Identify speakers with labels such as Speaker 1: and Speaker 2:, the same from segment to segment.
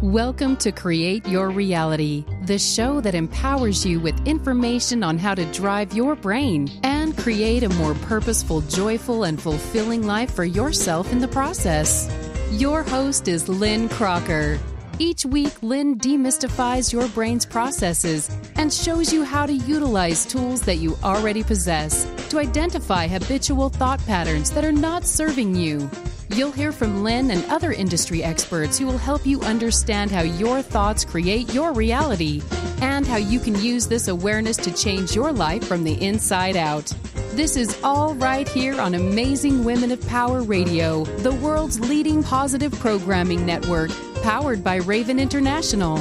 Speaker 1: Welcome to Create Your Reality, the show that empowers you with information on how to drive your brain and create a more purposeful, joyful, and fulfilling life for yourself in the process. Your host is Lynn Crocker. Each week, Lynn demystifies your brain's processes and shows you how to utilize tools that you already possess to identify habitual thought patterns that are not serving you. You'll hear from Lynn and other industry experts who will help you understand how your thoughts create your reality and how you can use this awareness to change your life from the inside out. This is all right here on Amazing Women of Power Radio, the world's leading positive programming network, powered by Raven International.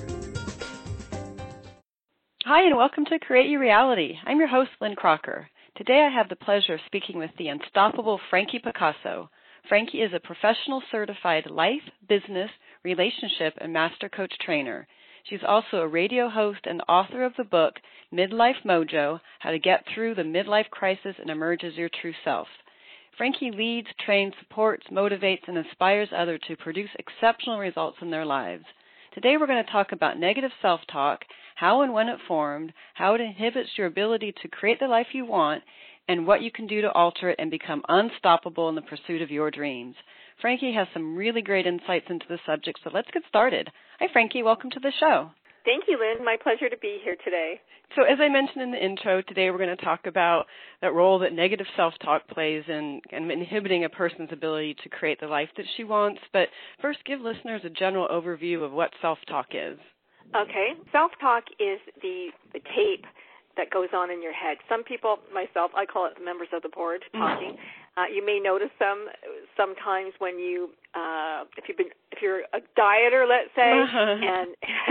Speaker 2: Hi, and welcome to Create Your Reality. I'm your host, Lynn Crocker. Today I have the pleasure of speaking with the unstoppable Frankie Picasso. Frankie is a professional certified life, business, relationship, and master coach trainer. She's also a radio host and author of the book, Midlife Mojo, How to Get Through the Midlife Crisis and Emerge as Your True Self. Frankie leads, trains, supports, motivates, and inspires others to produce exceptional results in their lives. Today we're going to talk about negative self-talk, how and when it formed, how it inhibits your ability to create the life you want, and what you can do to alter it and become unstoppable in the pursuit of your dreams. Frankie has some really great insights into the subject, so let's get started. Hi, Frankie. Welcome to the show.
Speaker 3: Thank you, Lynn. My pleasure to be here today.
Speaker 2: So as I mentioned in the intro, today we're going to talk about that role that negative self-talk plays in inhibiting a person's ability to create the life that she wants. But first, give listeners a general overview of what self-talk is.
Speaker 3: Okay. Self-talk is the tape that goes on in your head. Some people, myself, I call it the members of the board talking. You may notice them sometimes when you, if you're a dieter, let's say, and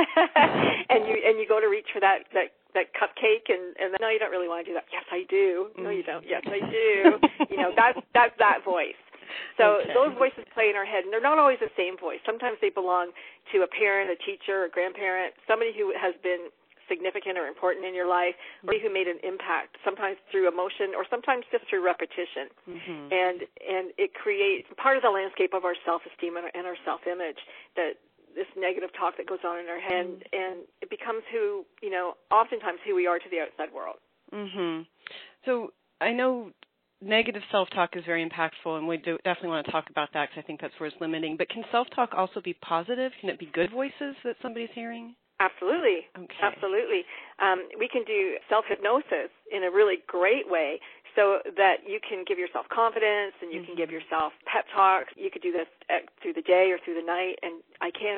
Speaker 3: and you go to reach for that cupcake, and no, you don't really want to do that. Yes, I do. No, you don't. Yes, I do. That's that voice. So those voices play in our head, and they're not always the same voice. Sometimes they belong to a parent, a teacher, a grandparent, somebody who has been significant or important in your life, or who made an impact, sometimes through emotion or sometimes just through repetition. Mm-hmm. And it creates part of the landscape of our self-esteem and our self-image, that this negative talk that goes on in our head, and it becomes oftentimes who we are to the outside world.
Speaker 2: Mm-hmm. So I know negative self-talk is very impactful, and we definitely want to talk about that because I think that's where it's limiting. But can self-talk also be positive? Can it be good voices that somebody's hearing?
Speaker 3: Absolutely. Okay. Absolutely. We can do self-hypnosis in a really great way so that you can give yourself confidence and you can give yourself pep talks. You could do this through the day or through the night, and I can.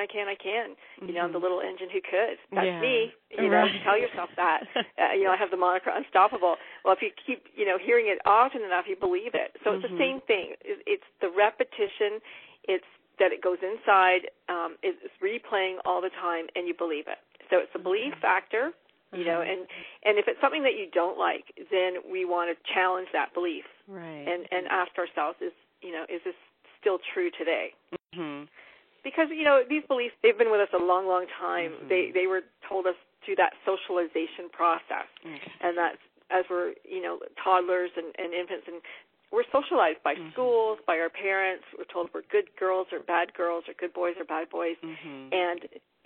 Speaker 3: I'm the little engine who could. That's me. Tell yourself that. I have the moniker Unstoppable. Well, if you keep, hearing it often enough, you believe it. So it's the same thing. It's the repetition. It's that it goes inside, it's replaying all the time, and you believe it. So it's a belief factor, and if it's something that you don't like, then we want to challenge that belief,
Speaker 2: right?
Speaker 3: And ask ourselves, is this still true today?
Speaker 2: Mm-hmm.
Speaker 3: Because these beliefs, they've been with us a long, long time. Mm-hmm. They were told us through that socialization process, and that's as we're toddlers and infants, and we're socialized by schools, by our parents. We're told we're good girls or bad girls, or good boys or bad boys. Mm-hmm. And,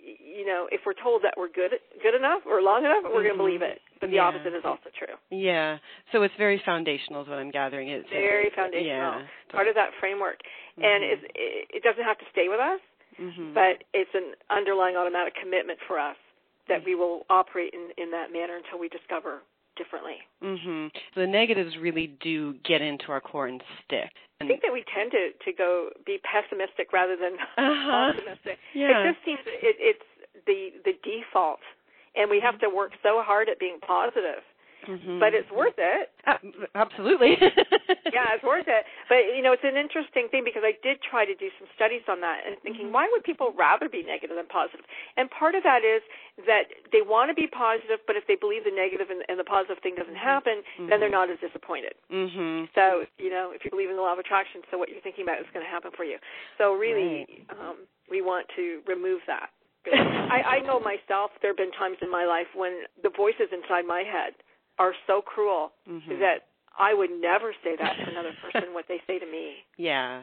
Speaker 3: if we're told that we're good enough or long enough, we're going to believe it. But the opposite is also true.
Speaker 2: Yeah. So it's very foundational is what I'm gathering. It's
Speaker 3: very foundational. Yeah. Part of that framework. Mm-hmm. And it doesn't have to stay with us, but it's an underlying automatic commitment for us that we will operate in that manner until we discover differently.
Speaker 2: Mm-hmm. So the negatives really do get into our core and stick.
Speaker 3: I think that we tend to be pessimistic rather than optimistic.
Speaker 2: Yeah.
Speaker 3: It just seems it's the default, and we have to work so hard at being positive. Mm-hmm. But it's worth it.
Speaker 2: Absolutely.
Speaker 3: Yeah, it's worth it. But, it's an interesting thing because I did try to do some studies on that and thinking, why would people rather be negative than positive? And part of that is that they want to be positive, but if they believe the negative and the positive thing doesn't happen, then they're not as disappointed. Mm-hmm. So, if you believe in the law of attraction, so what you're thinking about is going to happen for you. So really, we want to remove that. I know myself, there have been times in my life when the voices inside my head are so cruel that I would never say that to another person, what they say to me.
Speaker 2: Yeah.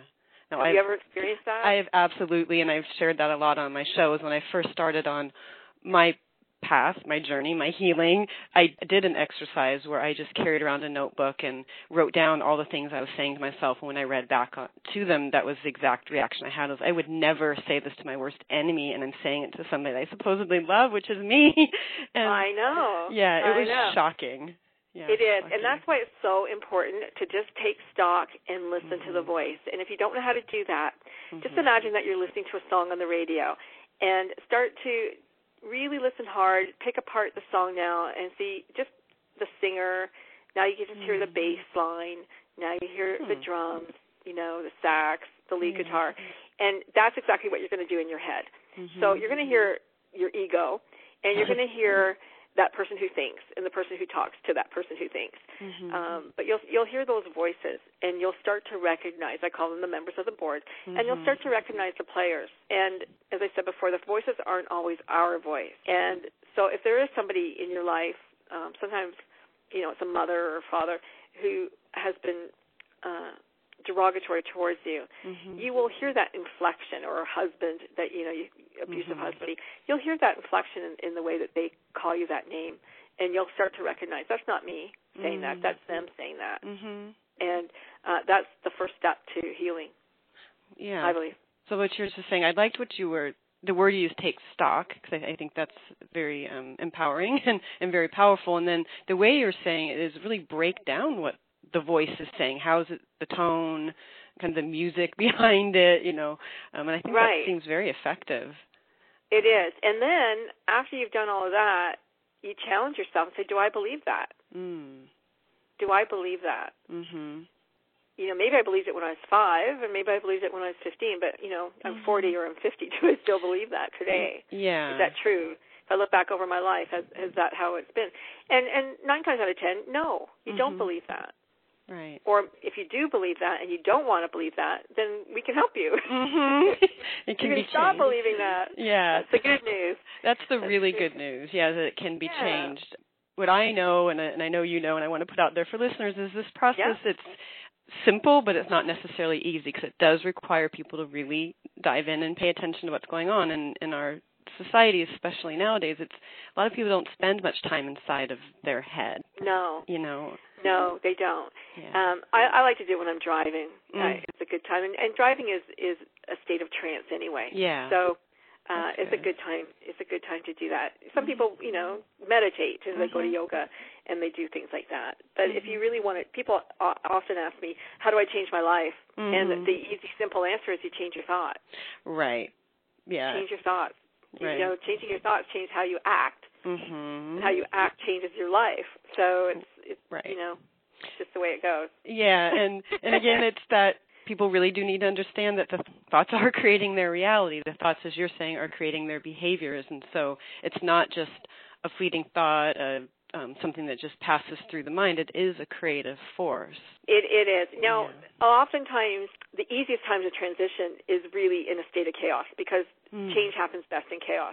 Speaker 2: Now,
Speaker 3: Have you ever experienced that?
Speaker 2: I have absolutely, and I've shared that a lot on my shows. When I first started on my path, my journey, my healing, I did an exercise where I just carried around a notebook and wrote down all the things I was saying to myself. And when I read back to them, that was the exact reaction I had. Was I would never say this to my worst enemy, and I'm saying it to somebody that I supposedly love, which is me. And
Speaker 3: I know.
Speaker 2: Yeah, it was shocking. Yeah,
Speaker 3: it is,
Speaker 2: shocking.
Speaker 3: and that's why it's so important to just take stock and listen to the voice. And if you don't know how to do that, just imagine that you're listening to a song on the radio and start to really listen hard, pick apart the song now and see just the singer. Now you can just hear the bass line. Now you hear the drums, the sax, the lead guitar. And that's exactly what you're going to do in your head. So you're going to hear your ego, and you're going to hear that person who thinks and the person who talks to that person who thinks. But you'll hear those voices, and you'll start to recognize, I call them the members of the board, and you'll start to recognize the players. And as I said before, the voices aren't always our voice. And so if there is somebody in your life, sometimes, it's a mother or father who has been derogatory towards you, you will hear that inflection, or a husband that, abusive husband, you'll hear that inflection in the way that they call you that name, and you'll start to recognize that's not me saying that, that's them saying that. And that's the first step to healing, I believe.
Speaker 2: So what you're just saying, I liked the word you used, take stock, because I think that's very empowering and very powerful. And then the way you're saying it is really break down what the voice is saying. How is it, the tone, kind of the music behind it, and I think that seems very effective.
Speaker 3: It is. And then after you've done all of that, you challenge yourself and say, do I believe that? Do I believe that? Maybe I believed it when I was 5, and maybe I believed it when I was 15, but, I'm 40 or I'm 50. Do I still believe that today?
Speaker 2: Yeah.
Speaker 3: Is that true? If I look back over my life, is that how it's been? And 9 times out of 10, no, you don't believe that.
Speaker 2: Right.
Speaker 3: Or if you do believe that and you don't want to believe that, then we can help you.
Speaker 2: It can
Speaker 3: you
Speaker 2: be
Speaker 3: can stop
Speaker 2: changed.
Speaker 3: believing that.
Speaker 2: Yeah.
Speaker 3: That's the good news.
Speaker 2: That's the really good news, that it can be changed. What I know, and I know you know, and I want to put out there for listeners, is this process, it's simple, but it's not necessarily easy, because it does require people to really dive in and pay attention to what's going on in our society, especially nowadays. It's a lot of people don't spend much time inside of their head.
Speaker 3: No. No, they don't. Yeah. I like to do it when I'm driving. It's a good time, and driving is a state of trance anyway.
Speaker 2: Yeah.
Speaker 3: So it's a good time. It's a good time to do that. Some people, meditate and they go to yoga and they do things like that. But if you really want to, people often ask me, how do I change my life? And the easy, simple answer is you change your thoughts. Right. Yeah. Change your thoughts. Right. Changing your thoughts change how you act. And how you act changes your life. So it's just the way it goes.
Speaker 2: Yeah, and again, it's that people really do need to understand that the thoughts are creating their reality. The thoughts, as you're saying, are creating their behaviors. And so it's not just a fleeting thought, something that just passes through the mind. It is a creative force.
Speaker 3: It is. Now, oftentimes, the easiest time to transition is really in a state of chaos, because change happens best in chaos.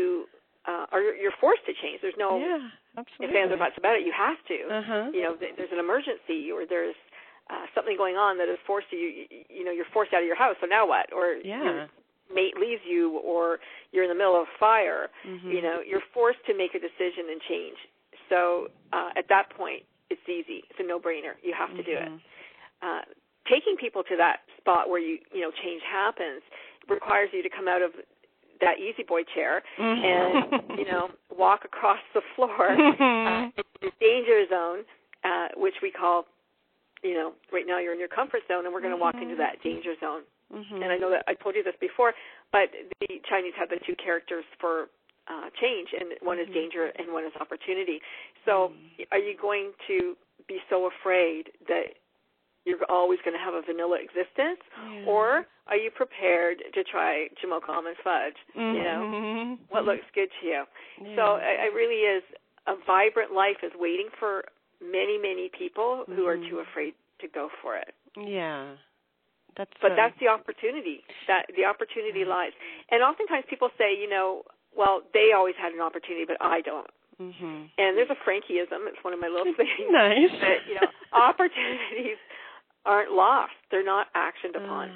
Speaker 3: You're forced to change. There's no ifs, ands, or buts about it. You have to. There's an emergency, or there's something going on that has forced you. You're forced out of your house. So now what? Or your mate leaves you, or you're in the middle of a fire. You're forced to make a decision and change. So at that point, it's easy. It's a no-brainer. You have to do it. Taking people to that spot where change happens requires you to come out of that easy boy chair and walk across the floor the danger zone, which we call, right now you're in your comfort zone, and we're going to walk into that danger zone. And I know that I told you this before, but the Chinese have the 2 characters for change, and one is danger and one is opportunity. So are you going to be so afraid that you're always going to have a vanilla existence, or are you prepared to try Jamocha almond fudge? What looks good to you? So it really is, a vibrant life is waiting for many, many people who are too afraid to go for it. Yeah. That's the opportunity. That the opportunity lies. And oftentimes people say, well, they always had an opportunity, but I don't. And there's a Frankieism. It's one of my little things. Nice. That, opportunities aren't lost. They're not actioned upon.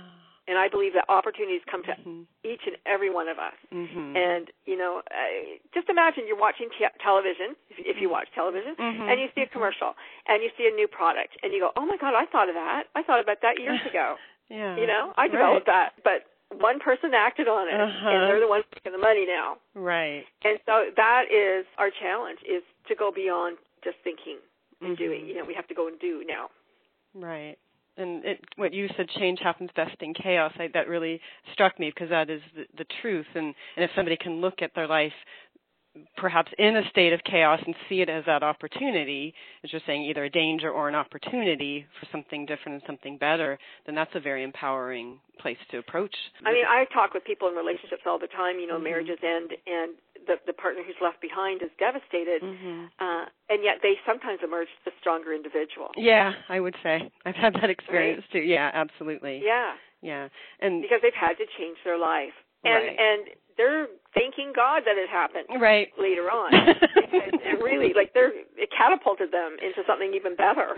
Speaker 3: And I believe that opportunities come to each and every one of us. And, just imagine you're watching television, if you watch television, and you see a commercial, and you see a new product, and you go, oh, my God, I thought of that. I thought about that years ago. I developed that. But one person acted on it, and they're the ones making the money now.
Speaker 2: Right.
Speaker 3: And so that is our challenge, is to go beyond just thinking and doing. We have to go and do now.
Speaker 2: Right. And what you said, change happens best in chaos, that really struck me, because that is the truth. And if somebody can look at their life perhaps in a state of chaos and see it as that opportunity, as you're saying, either a danger or an opportunity for something different and something better, then that's a very empowering place to approach.
Speaker 3: I mean, I talk with people in relationships all the time, marriages end, and the partner who's left behind is devastated, and yet they sometimes emerge the stronger individual.
Speaker 2: Yeah, I would say. I've had that experience too. Yeah, absolutely.
Speaker 3: Yeah.
Speaker 2: And
Speaker 3: because they've had to change their life. And they're thanking God that it happened later on. it really, it catapulted them into something even better.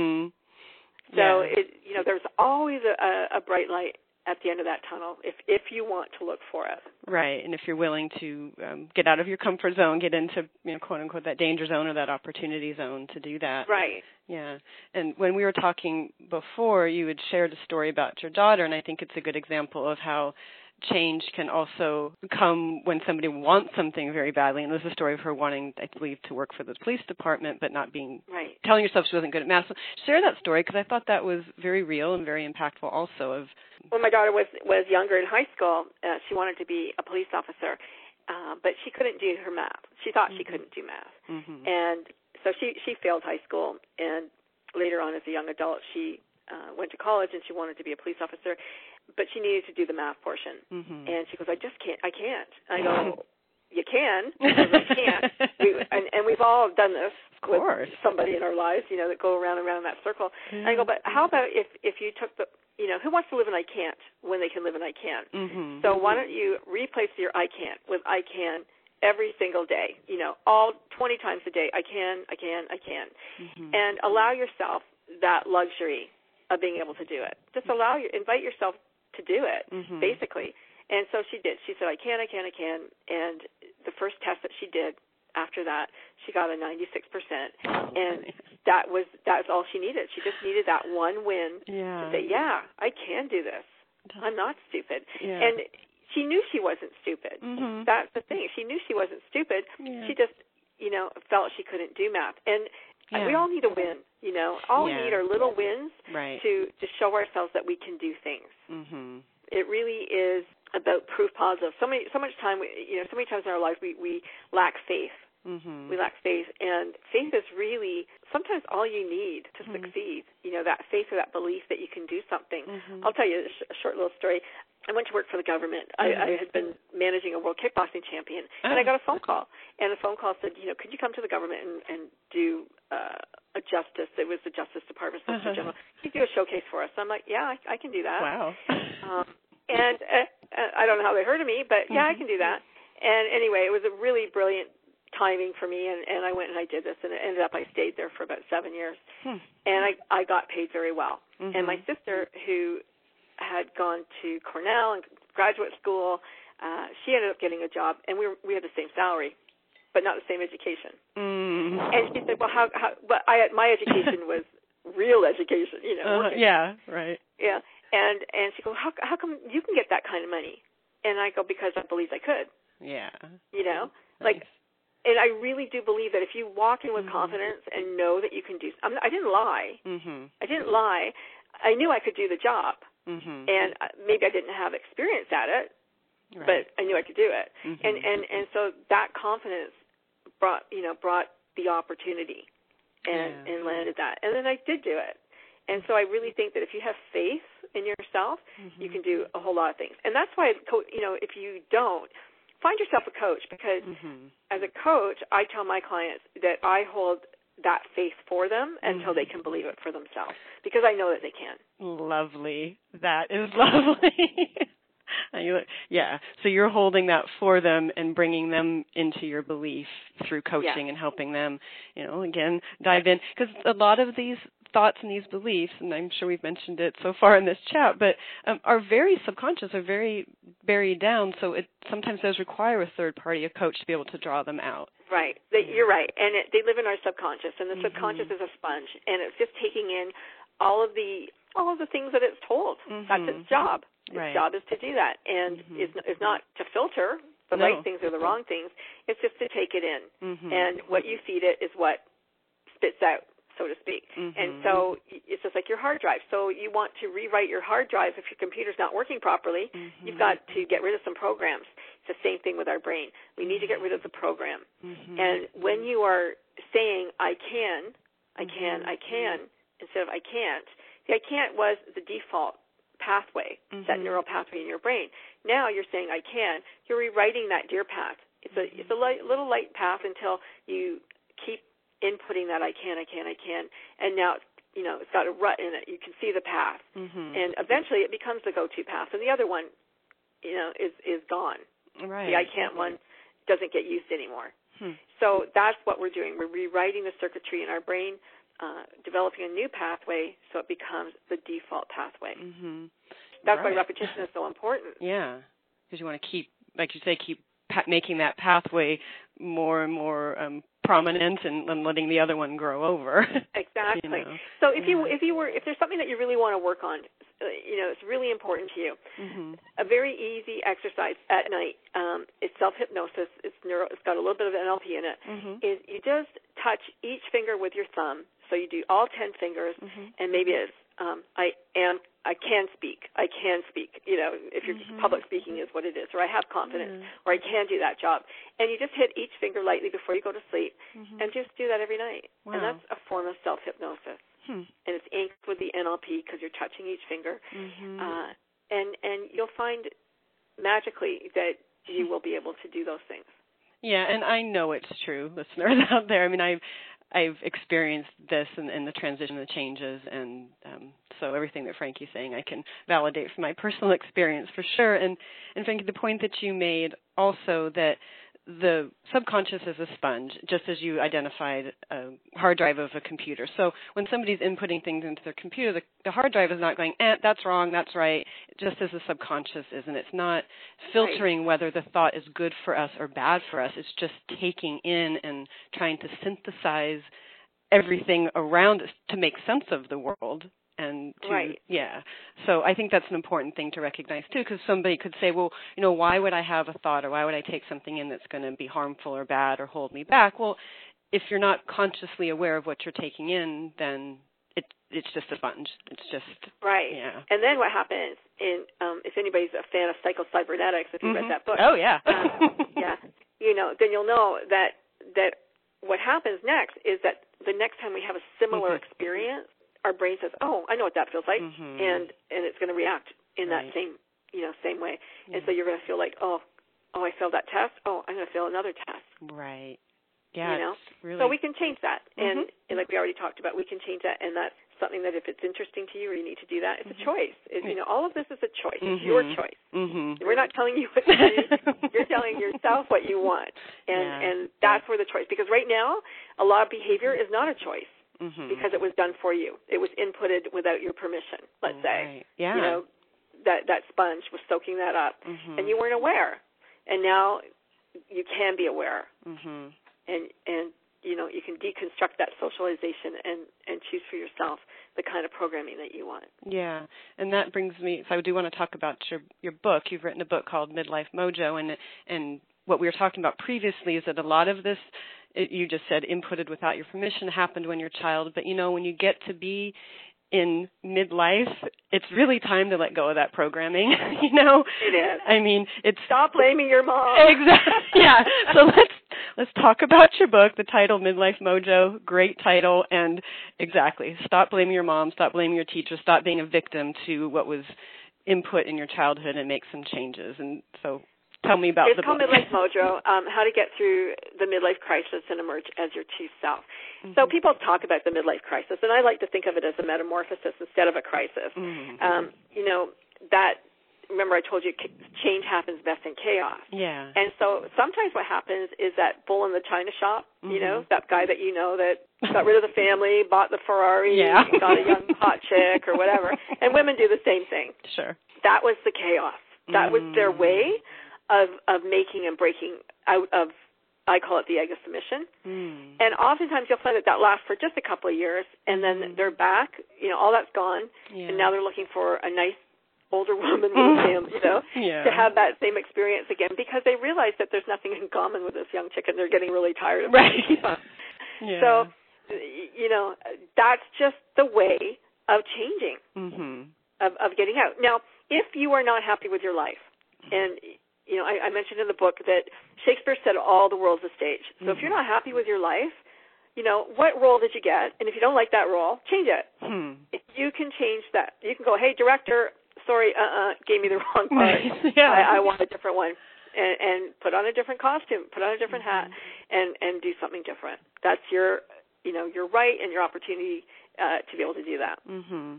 Speaker 3: So, there's always a bright light at the end of that tunnel if you want to look for it.
Speaker 2: Right, and if you're willing to get out of your comfort zone, get into, quote unquote, that danger zone or that opportunity zone to do that.
Speaker 3: Right.
Speaker 2: Yeah, and when we were talking before, you had shared a story about your daughter, and I think it's a good example of how change can also come when somebody wants something very badly. And there's a story of her wanting, I believe, to work for the police department, but not being, telling herself she wasn't good at math. So share that story, because I thought that was very real and very impactful also.
Speaker 3: When my daughter was younger in high school, she wanted to be a police officer, but she couldn't do her math. She thought she couldn't do math. And so she failed high school, and later on as a young adult, she went to college and she wanted to be a police officer, but she needed to do the math portion. And she goes, I can't. I go, you can. I can't. And we've all done this with somebody in our lives, that go around and around that circle. And I go, but how about if you took who wants to live in I can't when they can live in I can? So why don't you replace your I can't with I can every single day, all 20 times a day. I can. And allow yourself that luxury of being able to do it. Just invite yourself to do it, basically. And so she did. She said, I can. And the first test that she did after that, she got a 96%. And that's all she needed. She just needed that one win to say, yeah, I can do this. I'm not stupid. And she knew she wasn't stupid. That's the thing. She knew she wasn't stupid. She just, felt she couldn't do math. And we all need a win, All we need are little wins to show ourselves that we can do things. It really is about proof positive. So much time, so many times in our life we lack faith. We lack faith, and faith is really sometimes all you need to succeed. That faith or that belief that you can do something. I'll tell you a short little story. I went to work for the government. I had been managing a world kickboxing champion, and I got a phone call. And the phone call said, could you come to the government and do a justice? It was the Justice Department, Solicitor General. Can you do a showcase for us? I'm like, yeah, I can do that.
Speaker 2: Wow.
Speaker 3: And I don't know how they heard of me, but yeah, I can do that. And anyway, it was a really brilliant timing for me, and I went and I did this, and it ended up I stayed there for about 7 years. And I got paid very well. And my sister, who had gone to Cornell and graduate school, she ended up getting a job, and we had the same salary, but not the same education. And she said, well, how but my education was real education,
Speaker 2: Yeah, right.
Speaker 3: Yeah. And she goes, how come you can get that kind of money? And I go, because I believed I could.
Speaker 2: Yeah.
Speaker 3: Nice. And I really do believe that if you walk in with confidence and know that you can do, I didn't lie. I didn't lie. I knew I could do the job. And maybe I didn't have experience at it, but I knew I could do it. And so that confidence brought the opportunity and landed that. And then I did do it. And so I really think that if you have faith in yourself, you can do a whole lot of things. And that's why, if you don't, find yourself a coach, because as a coach, I tell my clients that I hold that faith for them until they can believe it for themselves, because I know that they can.
Speaker 2: Lovely. That is lovely. Yeah. So you're holding that for them and bringing them into your belief through coaching and helping them, again, dive in. Because a lot of these thoughts and these beliefs, and I'm sure we've mentioned it so far in this chat, but are very subconscious, are very buried down, so it sometimes does require a third party, a coach, to be able to draw them out.
Speaker 3: Right. You're right. And they live in our subconscious, and the subconscious is a sponge, and it's just taking in all of the things that it's told. That's its job. Its job is to do that, and it's not to filter the right things or the wrong things. It's just to take it in, and what you feed it is what spits out, so to speak. And so it's just like your hard drive. So you want to rewrite your hard drive if your computer's not working properly. You've got to get rid of some programs. It's the same thing with our brain. We need to get rid of the program. And when you are saying I can, instead of I can't, the I can't was the default pathway, that neural pathway in your brain. Now you're saying I can. You're rewriting that deer path. It's a little light path until you keep inputting that I can, and now it's got a rut in it. You can see the path, and eventually it becomes the go-to path, and the other one, is gone.
Speaker 2: Right.
Speaker 3: The I can't one doesn't get used anymore. So that's what we're doing. We're rewriting the circuitry in our brain, developing a new pathway so it becomes the default pathway. That's why repetition is so important.
Speaker 2: Yeah, because you want to keep, like you say, making that pathway more and more prominent and letting the other one grow over.
Speaker 3: Exactly. So if there's something that you really want to work on, it's really important to you. A very easy exercise at night is self-hypnosis. It's got a little bit of NLP in it. Is you just touch each finger with your thumb. So you do all 10 fingers, and maybe it's I can speak. If you're public speaking is what it is, or I have confidence, or I can do that job. And you just hit each finger lightly before you go to sleep, and just do that every night. Wow. And that's a form of self-hypnosis. And it's inked with the NLP because you're touching each finger. And you'll find magically that you will be able to do those things.
Speaker 2: Yeah, and I know it's true, listeners out there. I mean, I've experienced this and the transition, the changes, and so everything that Frankie's saying I can validate from my personal experience for sure. And Frankie, the point that you made also that the subconscious is a sponge, just as you identified a hard drive of a computer. So when somebody's inputting things into their computer, the hard drive is not going, that's wrong, that's right, just as the subconscious is. And it's not filtering whether the thought is good for us or bad for us. It's just taking in and trying to synthesize everything around us to make sense of the world. And so I think that's an important thing to recognize too, because somebody could say, well, why would I have a thought, or why would I take something in that's going to be harmful or bad or hold me back? Well, if you're not consciously aware of what you're taking in, then it's just a sponge. It's just Yeah.
Speaker 3: And then what happens if anybody's a fan of psycho-cybernetics, if you read that book, then you'll know that what happens next is that the next time we have a similar experience, our brain says, "Oh, I know what that feels like," and it's going to react in that same way. And so you're going to feel like, oh, I failed that test. Oh, I'm going to fail another test.
Speaker 2: Right. Yeah. Really...
Speaker 3: So we can change that, and like we already talked about, we can change that, and that's something that if it's interesting to you or you need to do that, it's a choice. All of this is a choice. It's your choice. We're not telling you what to do. You're telling yourself what you want, and that's where the choice. Because right now, a lot of behavior is not a choice. Because it was done for you. It was inputted without your permission, let's say.
Speaker 2: Yeah.
Speaker 3: That sponge was soaking that up, and you weren't aware. And now you can be aware. And you can deconstruct that socialization and choose for yourself the kind of programming that you want. Yeah,
Speaker 2: and that brings me, so I do want to talk about your book. You've written a book called Midlife Mojo, and what we were talking about previously is that a lot of this, you just said inputted without your permission, happened when you're a child. But, when you get to be in midlife, it's really time to let go of that programming,
Speaker 3: It is.
Speaker 2: I mean, it's...
Speaker 3: Stop blaming your mom.
Speaker 2: Exactly. Yeah. So let's talk about your book, the title, Midlife Mojo. Great title. And exactly. Stop blaming your mom. Stop blaming your teacher. Stop being a victim to what was input in your childhood and make some changes. And so... Tell me about
Speaker 3: the book. It's called Midlife Mojo, How to Get Through the Midlife Crisis and Emerge as Your True Self. So people talk about the midlife crisis, and I like to think of it as a metamorphosis instead of a crisis. That remember I told you change happens best in chaos.
Speaker 2: Yeah.
Speaker 3: And so sometimes what happens is that bull in the china shop, you know, that guy that you know that got rid of the family, bought the Ferrari, got a young hot chick or whatever. And women do the same thing.
Speaker 2: Sure.
Speaker 3: That was the chaos. That was their way of making and breaking out of, I call it the egg of submission. And oftentimes you'll find that lasts for just a couple of years, and then they're back, you know, all that's gone, and now they're looking for a nice older woman with him, you know, to have that same experience again, because they realize that there's nothing in common with this young chick, and they're getting really tired of it. So, you know, that's just the way of changing, of getting out. Now, if you are not happy with your life, and you know, I mentioned in the book that Shakespeare said all the world's a stage. So if you're not happy with your life, you know, what role did you get? And if you don't like that role, change it. You can change that. You can go, hey, director, sorry, gave me the wrong part. I want a different one. And put on a different costume, put on a different hat, and do something different. That's your, you know, your right and your opportunity to be able to do that.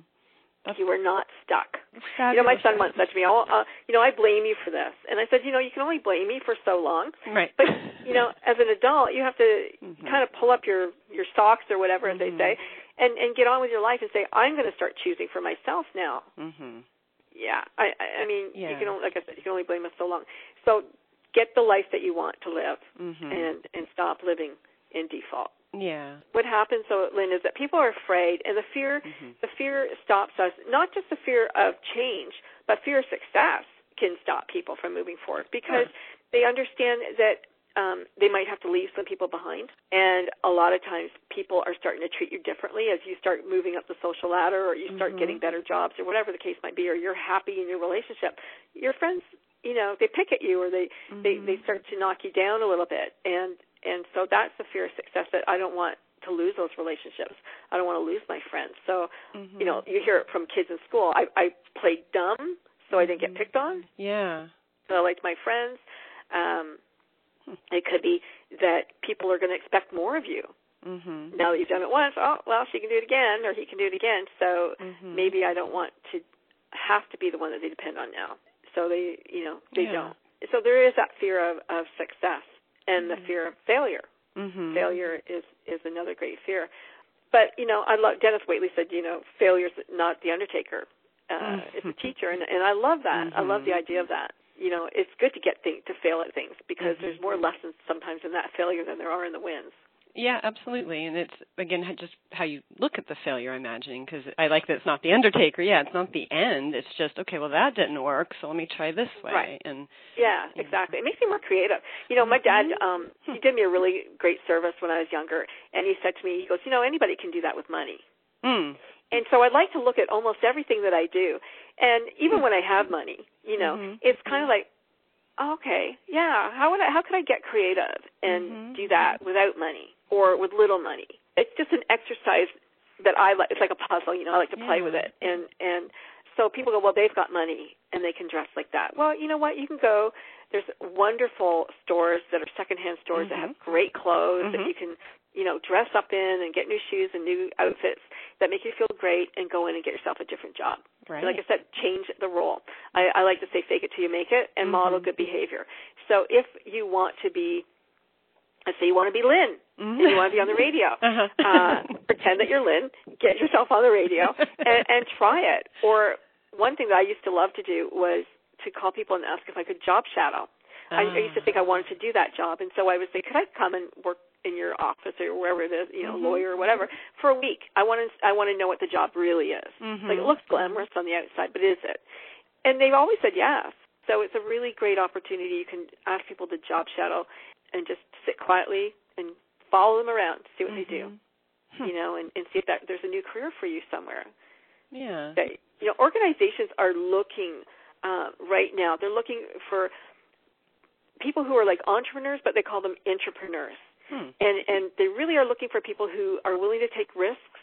Speaker 3: You are not stuck. Fabulous. You know, my son once said to me, you know, I blame you for this. And I said, you know, you can only blame me for so long. Right. But, you know, as an adult, you have to kind of pull up your socks or whatever, as they say, and get on with your life and say, I'm going to start choosing for myself now. Yeah. I mean, you can only, like I said, you can only blame us so long. So get the life that you want to live and stop living in default. Yeah. What happens, though, Lynn, is that people are afraid, and the fear stops us. Not just the fear of change, but fear of success can stop people from moving forward because they understand that they might have to leave some people behind, and a lot of times people are starting to treat you differently as you start moving up the social ladder, or you start getting better jobs, or whatever the case might be, or you're happy in your relationship. Your friends, you know, they pick at you, or they start to knock you down a little bit, and so that's the fear of success, that I don't want to lose those relationships. I don't want to lose my friends. So, you know, you hear it from kids in school. I played dumb, so I didn't get picked on. Yeah. So I liked my friends. It could be that people are going to expect more of you. Now that you've done it once, oh, well, she can do it again, or he can do it again. So maybe I don't want to have to be the one that they depend on now. So they, you know, they don't. So there is that fear of success. And the fear of failure. Failure is another great fear. But, you know, I love, Dennis Waitley said, you know, failure's not the Undertaker. It's a teacher, and I love that. I love the idea of that. You know, it's good to to fail at things, because there's more lessons sometimes in that failure than there are in the wins. Yeah, absolutely. And it's, again, just how you look at the failure, I'm imagining, because I like that it's not the Undertaker. Yeah, it's not the end. It's just, okay, well, that didn't work, so let me try this way. Right. And yeah, exactly. It makes me more creative. You know, my dad, he did me a really great service when I was younger, and he said to me, he goes, you know, anybody can do that with money. And so I'd like to look at almost everything that I do. And even when I have money, you know, it's kind of like, okay, yeah, how could I get creative and do that without money or with little money? It's just an exercise that I like. It's like a puzzle, you know, I like to play with it. And so people go, well, they've got money and they can dress like that. Well, you know what? You can go, there's wonderful stores that are secondhand stores that have great clothes that you can, you know, dress up in and get new shoes and new outfits that make you feel great, and go in and get yourself a different job. Right. Like I said, change the role. I like to say fake it till you make it, and model good behavior. So if you want to be, let's say you want to be Lynn, and you want to be on the radio, pretend that you're Lynn, get yourself on the radio, and try it. Or one thing that I used to love to do was to call people and ask if I could job shadow. I used to think I wanted to do that job, and so I would say, could I come and work in your office or wherever it is, you know, lawyer or whatever, for a week? I want to know what the job really is. Like, it looks glamorous on the outside, but is it? And they've always said yes. So it's a really great opportunity. You can ask people to job shadow and just sit quietly and follow them around, see what they do, you know, and see if there's a new career for you somewhere. Yeah. You know, organizations are looking right now. They're looking for people who are like entrepreneurs, but they call them intrapreneurs. And they really are looking for people who are willing to take risks,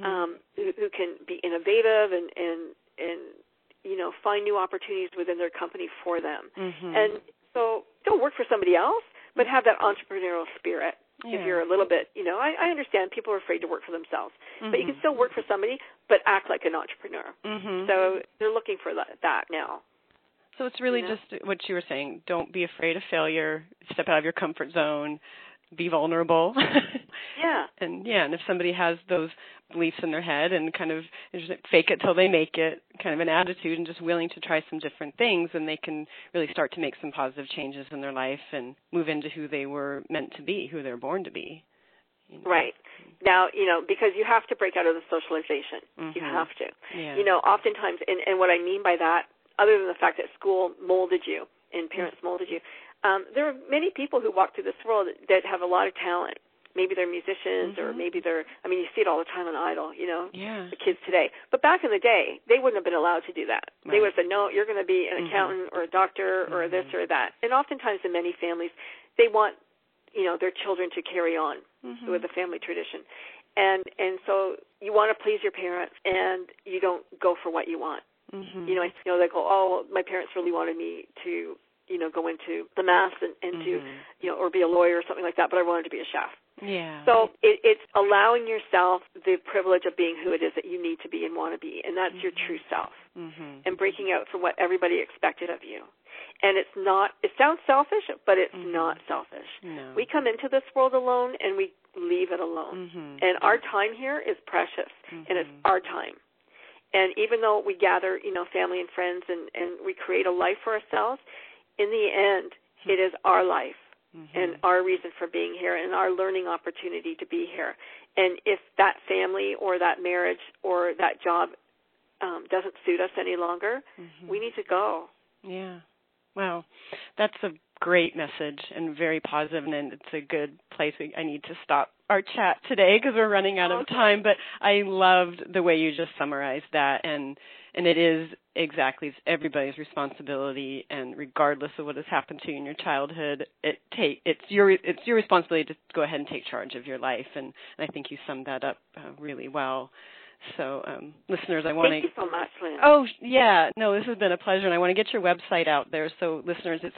Speaker 3: who can be innovative and you know, find new opportunities within their company for them. And so don't work for somebody else, but have that entrepreneurial spirit. Yeah. If you're a little bit, you know, I understand people are afraid to work for themselves, but you can still work for somebody, but act like an entrepreneur. So they're looking for that now.
Speaker 2: So it's really just what you were saying. Don't be afraid of failure. Step out of your comfort zone. Be vulnerable.
Speaker 3: Yeah.
Speaker 2: And if somebody has those beliefs in their head and kind of just fake it till they make it, kind of an attitude, and just willing to try some different things, and they can really start to make some positive changes in their life and move into who they were meant to be, who they're born to be.
Speaker 3: Right. Now, because you have to break out of the socialization. You have to. Yeah. Oftentimes, and what I mean by that, other than the fact that school molded you and parents molded you, there are many people who walk through this world that have a lot of talent. Maybe they're musicians or maybe you see it all the time on Idol, the kids today. But back in the day, they wouldn't have been allowed to do that. Right. They would have said, no, you're going to be an accountant or a doctor or this or that. And oftentimes in many families, they want, their children to carry on with the family tradition. And so you want to please your parents and you don't go for what you want. They go, oh, my parents really wanted me to, go into the math and to, or be a lawyer or something like that, but I wanted to be a chef.
Speaker 2: Yeah.
Speaker 3: So it's allowing yourself the privilege of being who it is that you need to be and want to be, and that's your true self, and breaking out from what everybody expected of you. And it sounds selfish, but it's not selfish.
Speaker 2: No.
Speaker 3: We come into this world alone and we leave it alone. And our time here is precious, and it's our time. And even though we gather, family and friends and we create a life for ourselves, in the end, it is our life. And our reason for being here and our learning opportunity to be here. And if that family or that marriage or that job doesn't suit us any longer, we need to go.
Speaker 2: Yeah. Wow. That's a great message and very positive, and it's a good place. I need to stop our chat today because we're running out of time, but I loved the way you just summarized that, and it is exactly, it's everybody's responsibility, and regardless of what has happened to you in your childhood, it's your responsibility to go ahead and take charge of your life, and I think you summed that up really well. So, listeners,
Speaker 3: Thank you so much, Lynn.
Speaker 2: Oh, yeah. No, this has been a pleasure, and I want to get your website out there. So, listeners, it's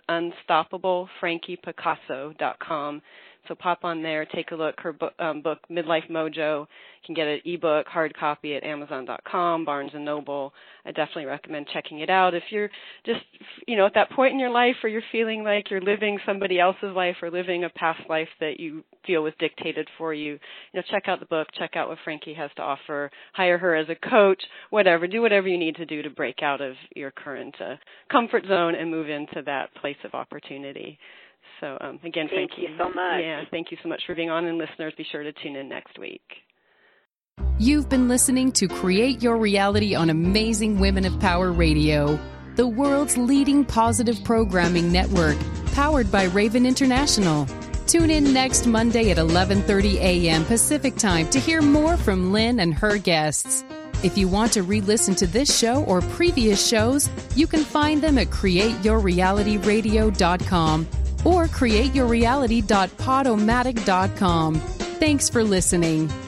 Speaker 2: unstoppablefrankiepicasso.com. So pop on there, take a look. Her book, Midlife Mojo, you can get an ebook, hard copy at Amazon.com, Barnes & Noble. I definitely recommend checking it out. If you're just, at that point in your life where you're feeling like you're living somebody else's life or living a past life that you feel was dictated for you, check out the book, check out what Frankie has to offer, hire her as a coach, whatever. Do whatever you need to do to break out of your current comfort zone and move into that place of opportunity. So, again,
Speaker 3: thank you so much.
Speaker 2: Yeah, thank you so much for being on, and listeners, be sure to tune in next week.
Speaker 1: You've been listening to Create Your Reality on Amazing Women of Power Radio, the world's leading positive programming network, powered by Raven International. Tune in next Monday at 11:30 a.m. Pacific Time to hear more from Lynn and her guests. If you want to re-listen to this show or previous shows, you can find them at createyourrealityradio.com or createyourreality.podomatic.com. Thanks for listening.